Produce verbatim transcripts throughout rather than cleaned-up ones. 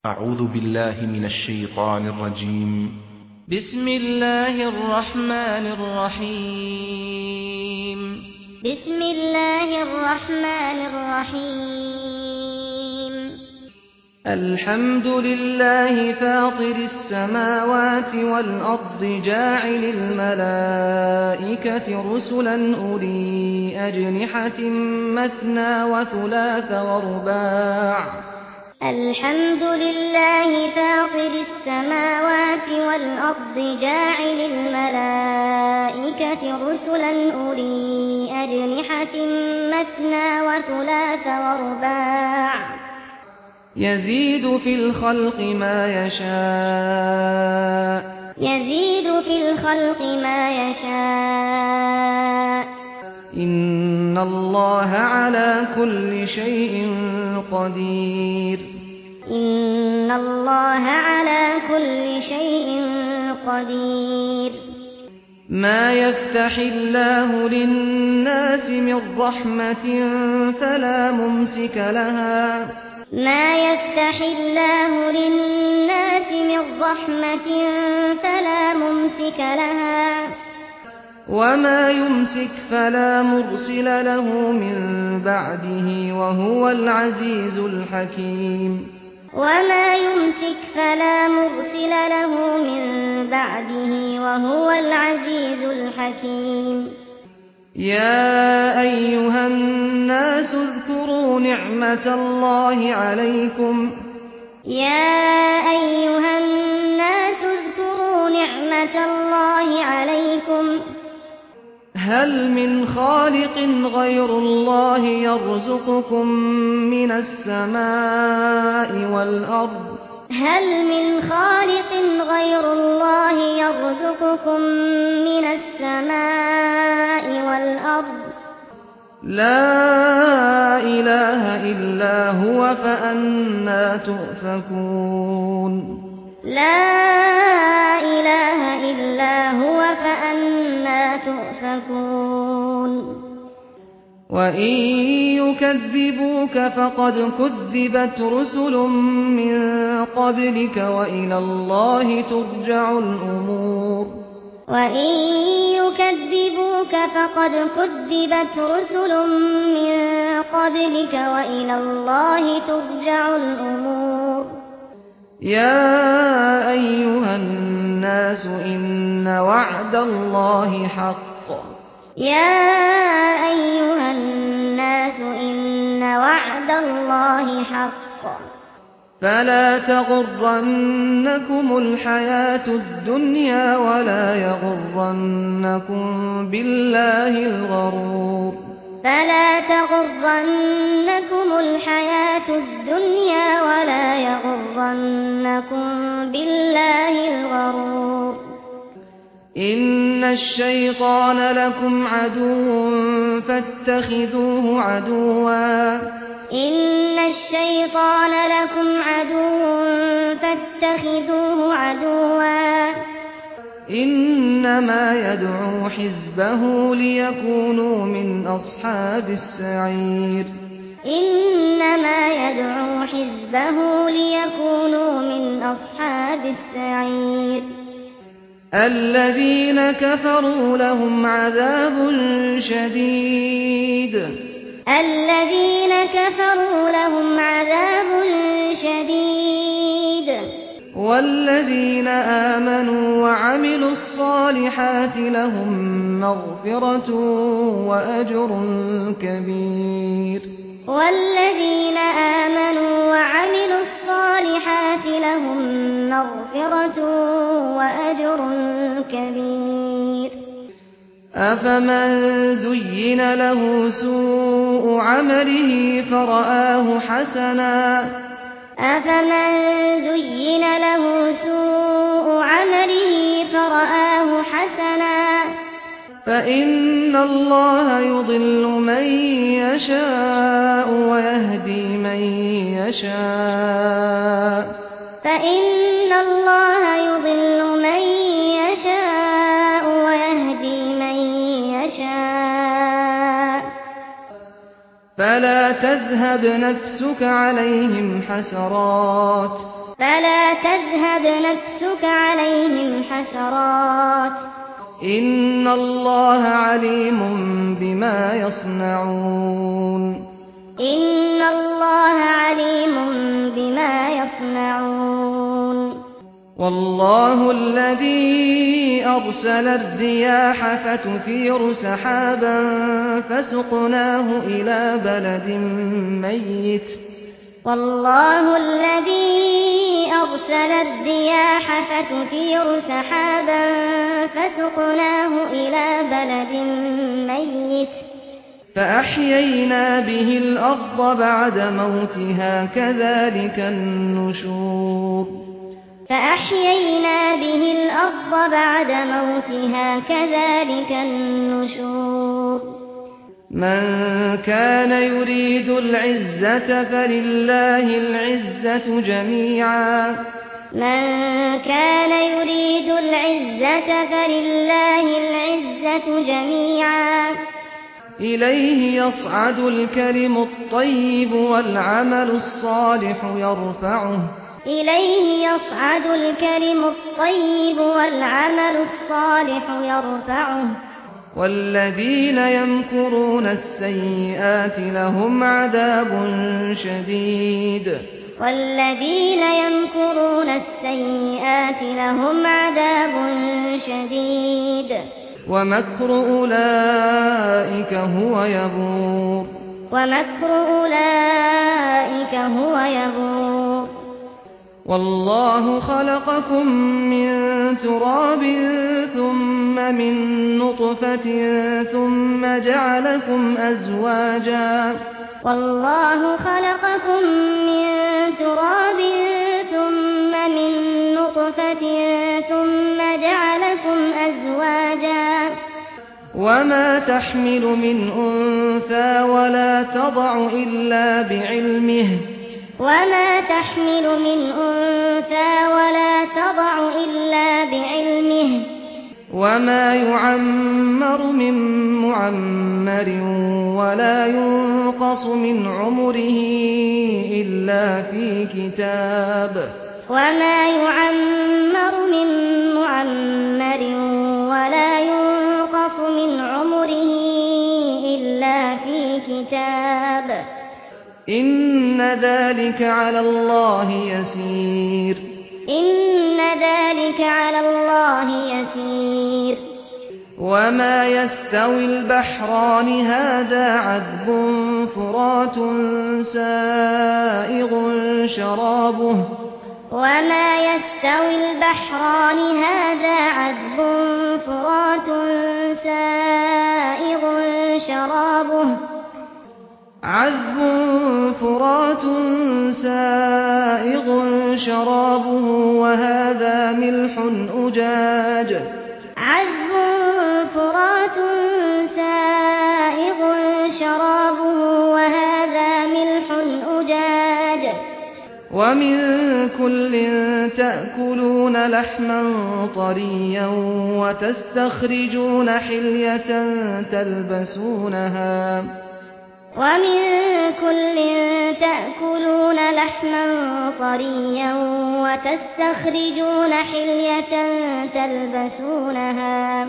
أعوذ بالله من الشيطان الرجيم. بسم الله الرحمن الرحيم. بسم الله الرحمن الرحيم. الحمد لله فاطر السماوات والأرض جاعل الملائكة رسلا أولي أجنحة مثنى وثلاث ورباع. الحمد لله فاطر السماوات والأرض جاعل الملائكة رسلا أولي أجنحة مثنى وثلاث ورباع. يزيد في الخلق ما يشاء. يزيد في الخلق ما يشاء. إن الله على كل شيء قدير. إن الله على كل شيء قدير. ما يفتح الله للناس من رحمة فلا ممسك لها. ما يفتح الله للناس من رحمة فلا ممسك لها. وما يمسك فلا مرسل له من بعده وهو العزيز الحكيم. وما يمسك فلا مرسل له من بعده وهو العزيز الحكيم. يا أيها الناس اذكروا نعمة الله عليكم. يا أيها الناس اذكروا نعمة الله عليكم. هل من خالق غير الله يرزقكم من السماء والأرض؟ هل من خالق غير الله يرزقكم من السماء والأرض؟ لا إله إلا هو فأنى تؤفكون. لا إله إلا هو فأنى تؤفكون. وإن يكذبوك فقد كذبت رسل من قبلك وإلى الله ترجع الأمور. وإن يكذبوك فقد كذبت رسل من قبلك وإلى الله ترجع الأمور. يا أيها الناس إن وعد الله حق. يا أيها الناس إن وعد الله حق. فلا تغرنكم الحياة الدنيا ولا يغرنكم بالله الغرور. فلا تغرنكم الحياة الدنيا ولا يغرنكم بالله الغرور. إن الشيطان لكم عدو فاتخذوه عدوا. إن الشيطان لكم عدو فاتخذوه عدوا. إنما يدعو حزبه ليكونوا من أصحاب السعير. إنما يدعو حزبه ليكونوا من أصحاب السعير. الذين كفروا لهم عذاب شديد. الذين كفروا لهم عذاب شديد. والذين آمنوا وعملوا الصالحات لهم مغفرة وأجر كبير. والذين آمنوا وعملوا الصالحات لهم مغفرة وأجر كبير. أفمن زين له سوء عمله فرآه حسنا. أفمن زين له سوء عمله فرآه حسنا. فإن الله يضل من يشاء ويهدي من يشاء. فإن الله يضل من يشاء ويهدي من يشاء. فلا تذهب نفسك عليهم حسرات. فلا تذهب نفسك عليهم حسرات إن الله عليم بما يصنعون إن الله عليم بما يصنعون والله الذي أرسل الرياح فتثير سحابا فسقناه إلى بلد ميت والله الذي أرسل الرياح فتثير سحابا فسقناه إلى بلد ميت فأحيينا به الأرض بعد موتها كذلك النشور فأحيينا به الأرض بعد موتها كذلك النشور من كان يريد العزة فلله العزة جميعا من كان يريد العزة فلله العزة جميعا إليه يصعد الكلم الطيب والعمل الصالح يرفعه إليه يصعد الكلم الطيب والعمل الصالح يرفعه والذين يمكرون السيئات لهم عذاب شديد والذين يمكرون السيئات لهم عذاب شديد ومكر أولئك هو يبور ومكر أولئك هو يبور والله خلقكم من تراب ثم من نطفة ثم جعلكم أزواجا والله خلقكم من تراب ثم من نطفة ثم جعلكم أزواجا وما تحمل من أنثى ولا تضع إلا بعلمه وما تحمل من أنثى ولا تضع إلا بعلمه وما يعمر من معمر ولا ينقص من عمره إلا في كتاب وما يعمر من معمر ولا ينقص من عمره إلا في كتاب إن ذلك على الله يسير إن ذلك على الله يسير وما يستوي البحران هذا عذب فرات سائغ شرابه وما يستوي البحران هذا عذب فرات سائغ شرابه عذب فرات سائغ شرابه وهذا ملح أجاج عذب فرات سائغ شرابه وهذا ملح أجاج ومن كل تأكلون لحما طريا وتستخرجون حلية تلبسونها ومن كل تأكلون لحما طريا وتستخرجون حلية تلبسونها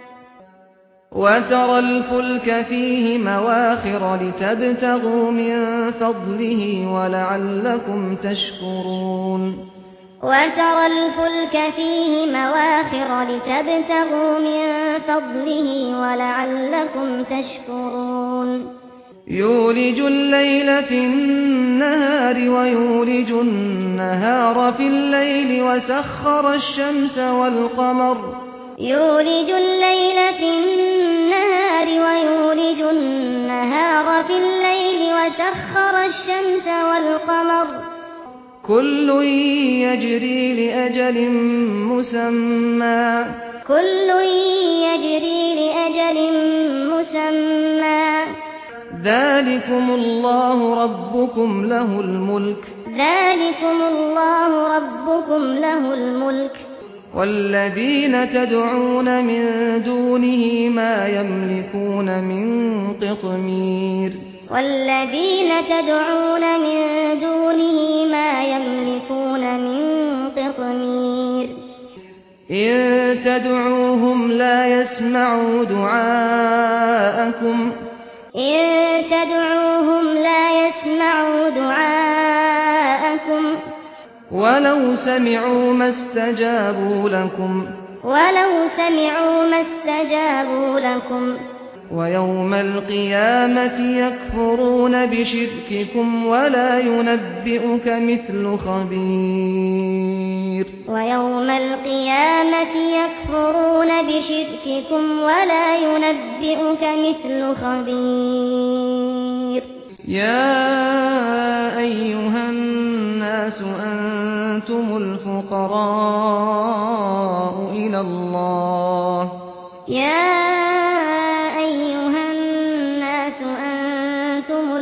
وترى الفلك فيه مواخر لتبتغوا من فضله ولعلكم تشكرون وترى الفلك فيه مواخر لتبتغوا من فضله ولعلكم تشكرون يولج الليل في النهار ويولج النهار في الليل وسخر الشمس والقمر يولج الليل في النهار ويولج النهار في الليل وسخر الشمس والقمر كل يجري لأجل مسمى كل يجري لأجل مسمى ذلكم الله ربكم له الملك ذلكم الله ربكم له الملك والذين تدعون من دونه ما يملكون من قطمير والذين تدعون من دونه ما يملكون من إن تدعوهم لا يسمعوا دعاءكم إن تدعوهم لا يسمعوا دعاءكم ولو سمعوا ما استجابوا لكم ولو سمعوا ما استجابوا لكم ويوم القيامة يكفرون بشرككم ولا ينبئك مثل خبير ويوم القيامة يكفرون بشرككم ولا ينبئك مثل خبير يا أيها الناس أنتم الفقراء إلى الله يا أيها الناس أنتم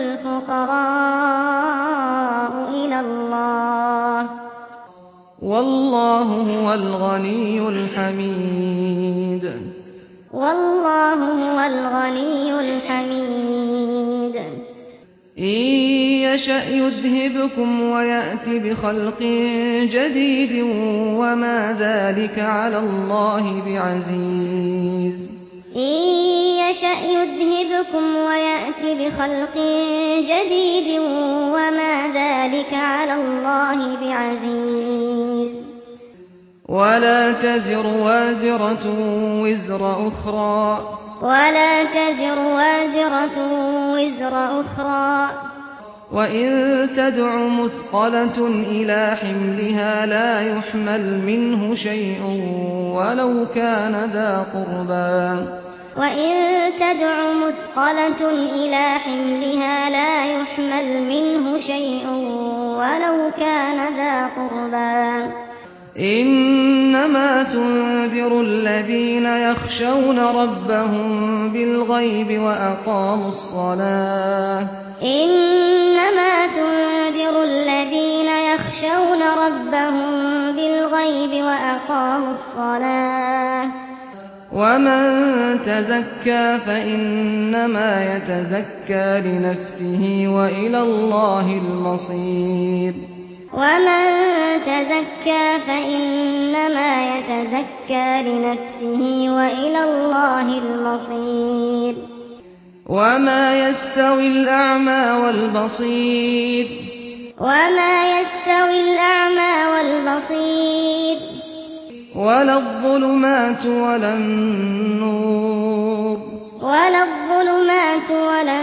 الفقراء إلى الله والله هو الغني الحميد والله هو الغني الحميد إن يشأ يذهبكم ويأتي بخلق جديد وما ذلك على الله بعزيز إن يشأ يذهبكم ويأتي بخلق جديد وما ذلك على الله بعزيز ولا تزر وازرة وزر أخرى ولا تزر وازرة وزر أخرى وإن تدع مثقلة إلى حملها لا يحمل منه شيء ولو كان ذا قربى وإن تدع مثقلة إلى حملها لا يحمل منه شيء ولو كان ذا قربى إنما تنذر الذين يخشون ربهم بالغيب وأقاموا الصلاة إنما تنذر الذين يخشون ربهم بالغيب وأقاموا الصلاة ومن تزكى فإنما يتزكى لنفسه وإلى الله المصير ومن تزكى فإنما يتزكى لنفسه وإلى الله المصير وما يستوي الأعمى والبصير وما يستوي الأعمى والبصير ولا الظلمات ولا النور ولا الظلمات ولا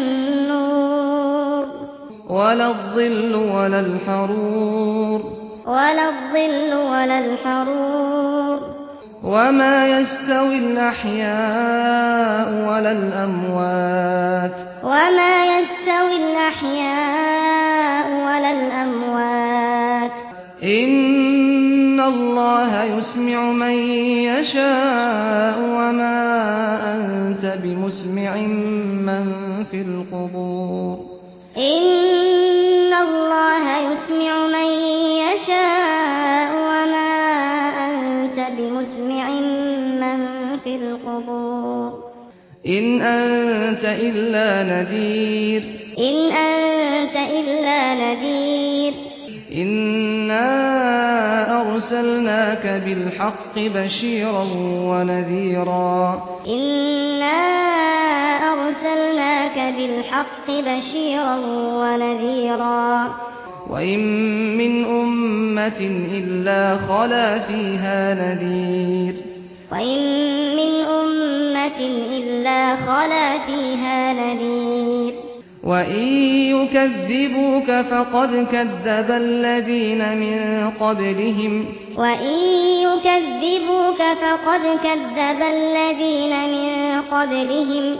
النور ولا الظل ولا الحرور ولا الظل ولا الحرور وما يستوي الأحياء ولا الأموات وما يستوي الأحياء ولا الأموات إن الله يسمع من يشاء وما أنت بمسمع من في القبور إن الله يسمع من يشاء وما أنت بمسمع من في القبور إن أنت إلا نذير إن أنت إلا نذير إنا أرسلناك بالحق بشيرا ونذيرا إنا أرسلناك بالحق بشيرا ونذيرا وإن من أمة إلا خلا فيها نذير وإن من أمة إلا خلا فيها نذير وإن يكذبوك فقد كذب الذين من قبلهم وإن يكذبوك فقد كذب الذين من قبلهم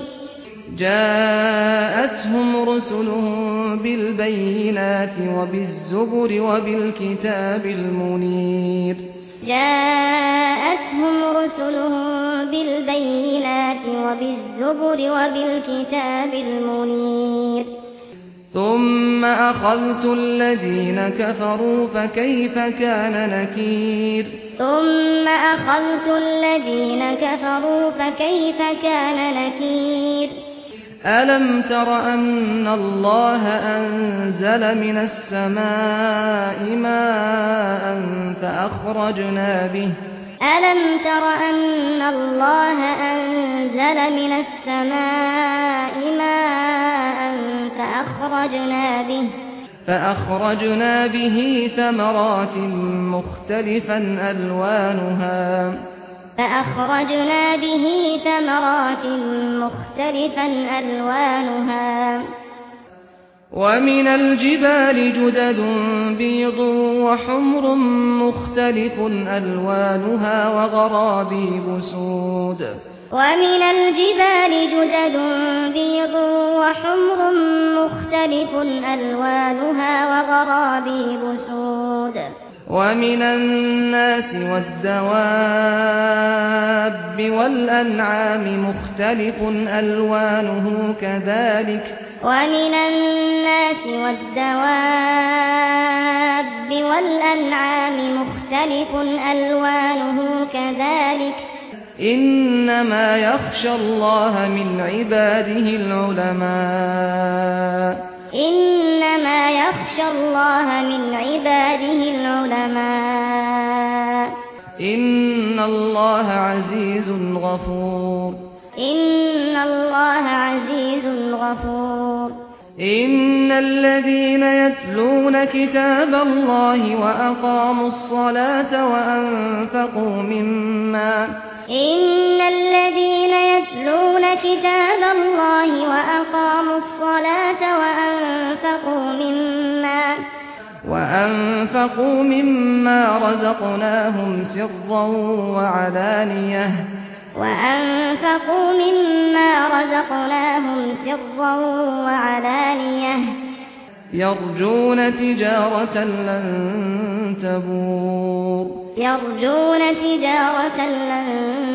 جاءتهم رسلهم بالبينات وبالزبر وبالكتاب المنير جاءتهم رسلهم بالبينات وبالزبر وبالكتاب المنير ثم أخذت الذين كفروا فكيف كان نكير ثم أخذت الذين كفروا فكيف كان نكير ألم تر أن الله أنزل من السماء ماء فأخرجنا به ألم تر أن الله أنزل من السماء ماء فأخرجنا به فأخرجنا به ثمرات مختلفا ألوانها فأخرجنا به ثمرات مختلفا ألوانها ومن الجبال جدد بيض وحمر مختلف ألوانها وغرابيب سود ومن الجبال جدد بيض وحمر مختلف ألوانها وغرابيب سود ومن الناس والدواب والأنعام مختلف ألوانه كذلك ومن الناس والدواب والأنعام مختلف ألوانه كذلك إنما يخشى الله من عباده العلماء إنما يخشى الله من عباده العلماء إن الله عزيز غفور إن الله عزيز غفور إن الذين يتلون كتاب الله وأقاموا الصلاة وأنفقوا مما إن الذين يتلون كتاب الله وأقاموا الصلاة وأنفقوا مما وأنفقوا مما رزقناهم سرا وعلانية وأنفقوا مما رزقناهم سرا وعلانية يرجون تجارة لن تبور يرجون تجارة لن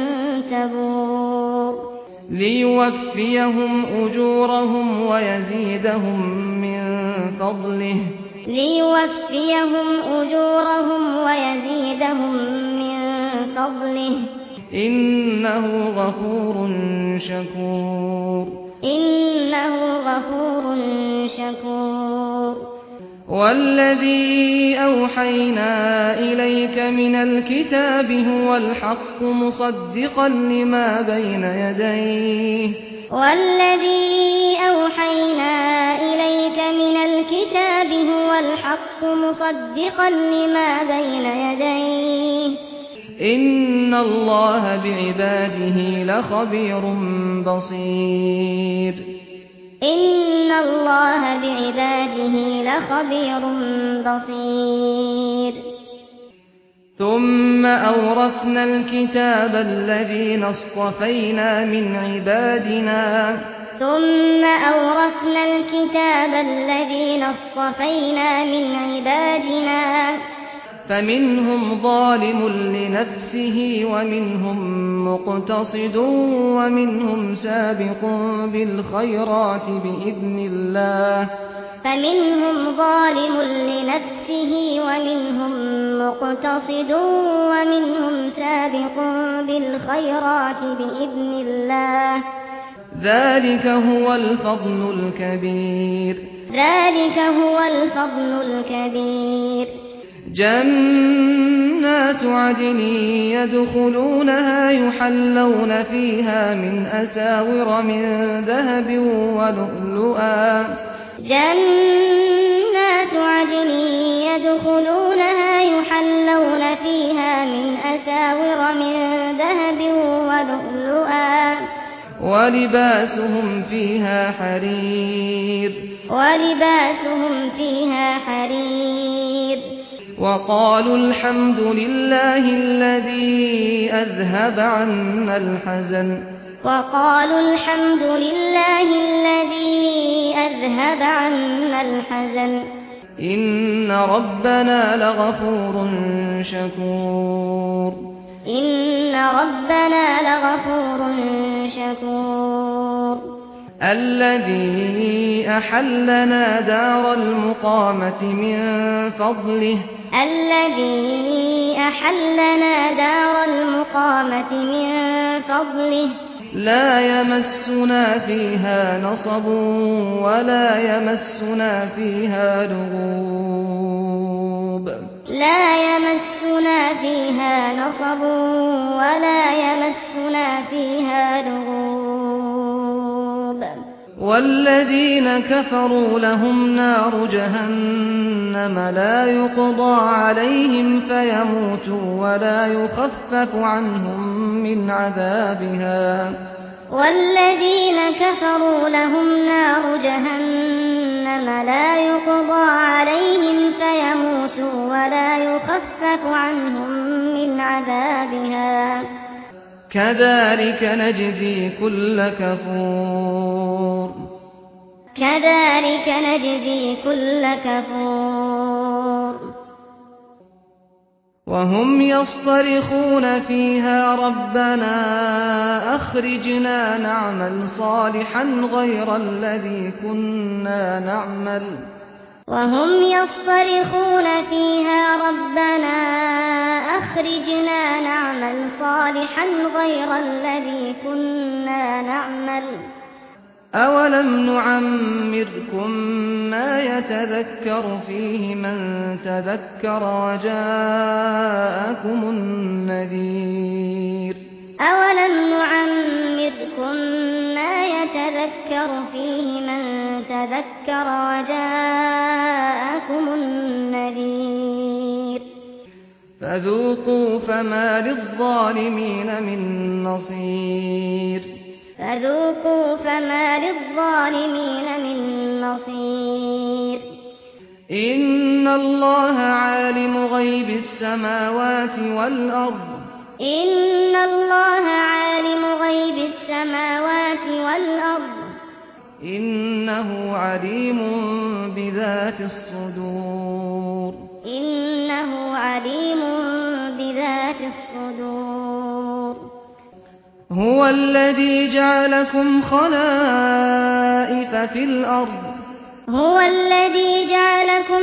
تبور ليوفيهم أجورهم ويزيدهم من فضله ليوفيهم أجورهم ويزيدهم من فضله إنه غفور شكور إنه غفور شكور والذي أوحينا إليك من الكتاب هو الحق مصدقا لما بين يديه والذي أوحينا إليك من الكتاب هو الحق مصدقا لما بين يديه إن الله بعباده لخبير بصير إن الله بعباده لخبير بصير ثم أورثنا الكتاب الذين اصطفينا من عبادنا ثم أورثنا الكتاب الذين اصطفينا من عبادنا فمنهم ظالم لنفسه ومنهم مقتصد ومنهم سابق بالخيرات بإذن الله فمنهم ظالم لنفسه ومنهم مقتصد ومنهم سابق بالخيرات بإذن الله ذلك هو الفضل الكبير ذلك هو الفضل الكبير جنات عدن يدخلونها يحلون فيها من أساور من ذهب ولؤلؤا جنات عدن يدخلونها يحلون فيها من أساور من ذهب ولؤلؤا ولباسهم فيها حرير ولباسهم فيها حرير وقالوا الحمد لله الذي أذهب عنا الحزن وقالوا الحمد لله الذي أذهب عنا الحزن إن ربنا لغفور شكور إن ربنا لغفور شكور الذي أحلنا دار المقامة من فضله الذي أحلنا دار المقامة من فضله لا يمسنا فيها نصب ولا يمسنا فيها لغوب لا يمسنا فيها نصب ولا يمسنا فيها لغوب والذين كفروا لهم نار جهنم لا يقضى عليهم فيموتوا ولا يخفف عنهم من عذابها والذين كفروا لهم نار جهنم لا يقضى عليهم فيموتوا ولا يخفف عنهم من عذابها كذلك نجزي كل كفور كذلك نجزي كل كفور وهم يصطرخون فيها ربنا أخرجنا نعمل صالحا غير الذي كنا نعمل وهم يصطرخون فيها ربنا أخرجنا نعمل صالحا غير الذي كنا نعمل أولم نعمركم ما يتذكر فيه من تذكر وجاءكم النذير أولم نعمركم ما يتذكر فيه من تذكر وجاءكم النذير فذوقوا فما للظالمين من نصير فذوقوا فما للظالمين من نصير إن الله عالم غيب السماوات والأرض إن الله عالم غيب السماوات والأرض إنه عليم بذات الصدور إنه عليم بذات الصدور هو الذي جعلكم خلائف في الأرض هو الذي جعلكم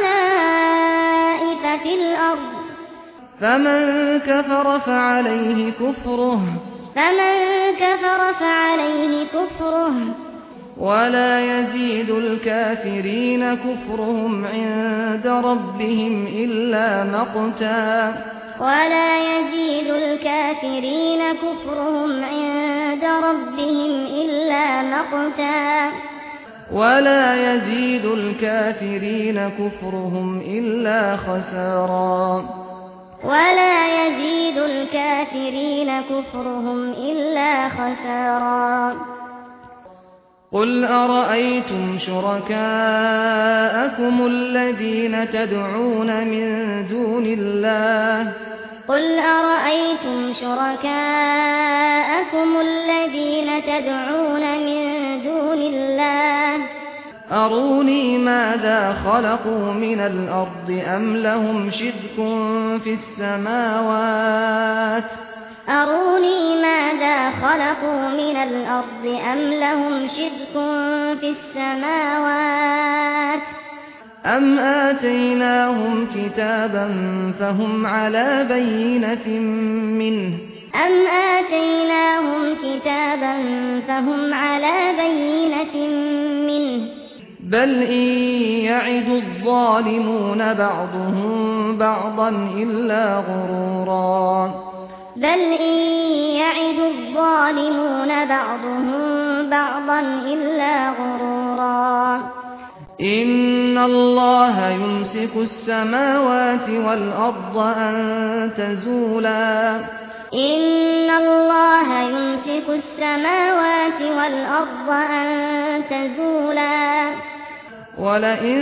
خلائف في الأرض فمن كفر فعليه كفره فمن كفر فعليه كفره ولا يزيد الكافرين كفرهم عند ربهم إلا مقتا ولا يزيد الكافرين كفرهم عند ربهم إلا مقتا ولا يزيد الكافرين كفرهم إلا خسارا ولا يزيد الكافرين كفرهم إلا خسارا قل أرأيتم شركاءكم الذين تدعون من دون الله قل أرأيتم شركاءكم الذين تدعون من دون الله أروني ماذا خلقوا من الأرض أم لهم شرك في السماوات أروني ماذا خلقوا من الأرض أم لهم شرك في السماوات أم آتيناهم كتابا فهم على بينة منه أم آتيناهم كتابا فهم على بينة منه بل إن يعد الظالمون بعضهم بعضا إلا غرورا بل إن يعد الظالمون بعضهم بعضا إلا غرورا إن الله يمسك السماوات والأرض أن تزولا إن الله يمسك السماوات والأرض أن تزولا ولئن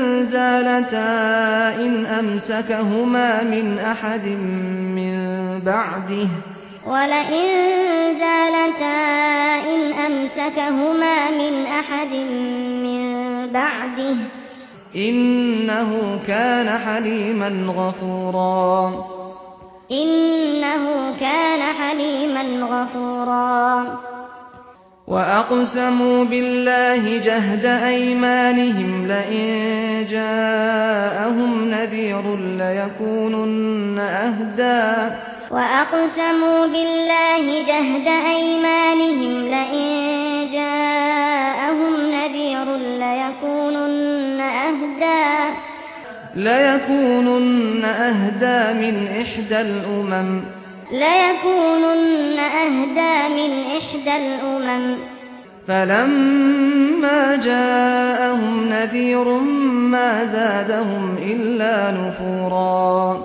زالتا إن أمسكهما من أحد من بعده ولئن زالتا إن أمسكهما من أحد من بعده إنه كان حليما غفورا إنه كان حليما غفورا وأقسموا بالله جهد أيمانهم لئن جاءهم نذير ليكونن أهدى وأقسموا بالله جهد أيمانهم لئن جاءهم نذير ليكونن أهدى ليكونن أهدى من إحدى الأمم ليكونن أهدى من إحدى الأمم فلما جاءهم نذير ما زادهم إلا نفورا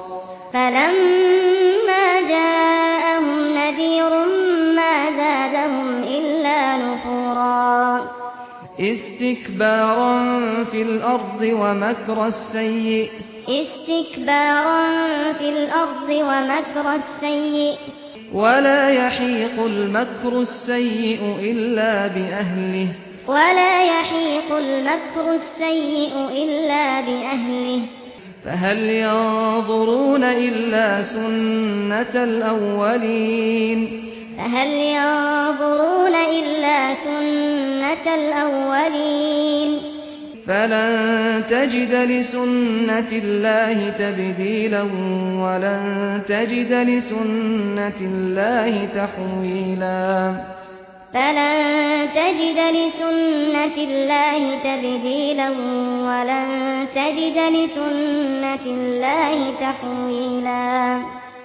فلما جاءهم نذير ما زادهم إلا نفورا استكبارا في الأرض ومكر السيء استكبارا في الأرض ومكر السيء ولا يحيق المكر السيء إلا بأهله ولا يحيق المكر السيء إلا بأهله فهل ينظرون إلا سنة الأولين فهل ينظرون إلا سنة الأولين فلن تجد لسنة الله تبديلا ولن تجد لسنة الله تحويلا فلن تجد لسنة الله تبديلا ولن تجد لسنة الله تحويلا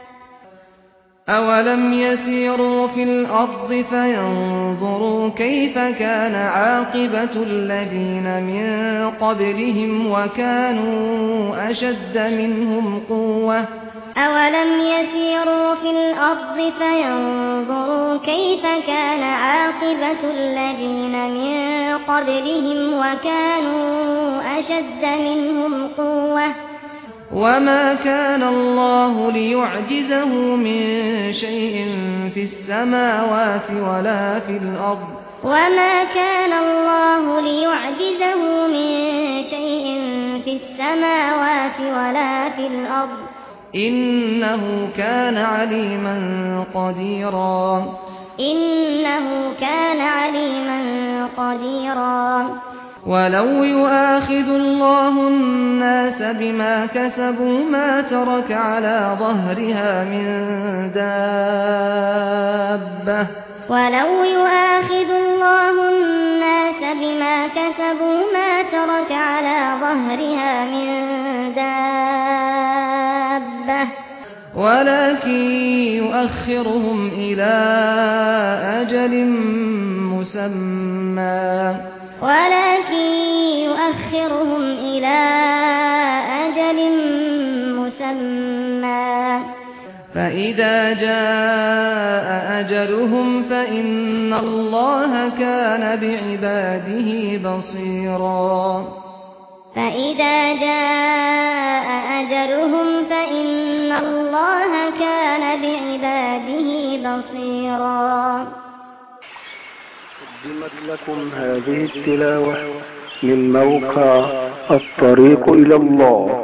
أولم يسيروا في الأرض فينظروا كيف كان عاقبة الذين من قبلهم وكانوا أشد منهم قوة أولم يسيروا في الأرض فينظروا كيف كان عاقبة الذين من قبلهم وكانوا أشد منهم قوة وما كان الله ليعجزه من شيء في السماوات ولا في الأرض وما كان الله ليعجزه من شيء في السماوات ولا في الأرض إنه كان عليما قديرا إنه كان عليما قديرا ولو يؤاخذ الله الناس بما كسبوا ما ترك على ظهرها من دابة ولو يؤاخذ الله الناس بما كسبوا ما ترك على ظهرها من دابة ولكن يؤخرهم إلى أجل مسمى ولكن يؤخرهم إلى أجل مسمى فإذا جاء أجلهم فإن الله كان بعباده بصيرا فإذا جاء أجلهم فإن الله كان بعباده بصيرا. قدمت لكم هذه التلاوة من موقع الطريق إلى الله.